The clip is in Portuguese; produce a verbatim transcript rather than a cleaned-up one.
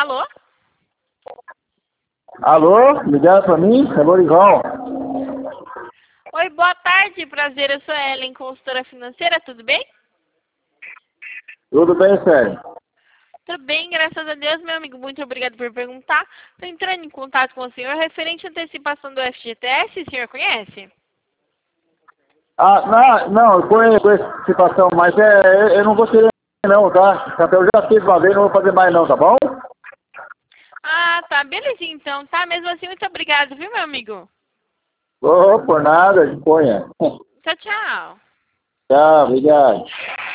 Alô? Alô? Ligaram pra mim? É Lorival. Oi, boa tarde, prazer. Eu sou a Ellen, consultora financeira, tudo bem? Tudo bem, Sérgio? Tudo bem, graças a Deus, meu amigo. Muito obrigado por perguntar. Estou entrando em contato com o senhor referente à antecipação do F G T S, o senhor conhece? Ah, não, não, eu conheço essa situação, mas é, eu, eu não vou querer não, tá? Eu já fiz uma vez, não vou fazer mais não, tá bom? Ah, tá. Belezinha, então. Tá, mesmo assim, muito obrigado, viu, meu amigo? Ô, por nada, disponha. Tchau, tchau. Tchau, obrigado.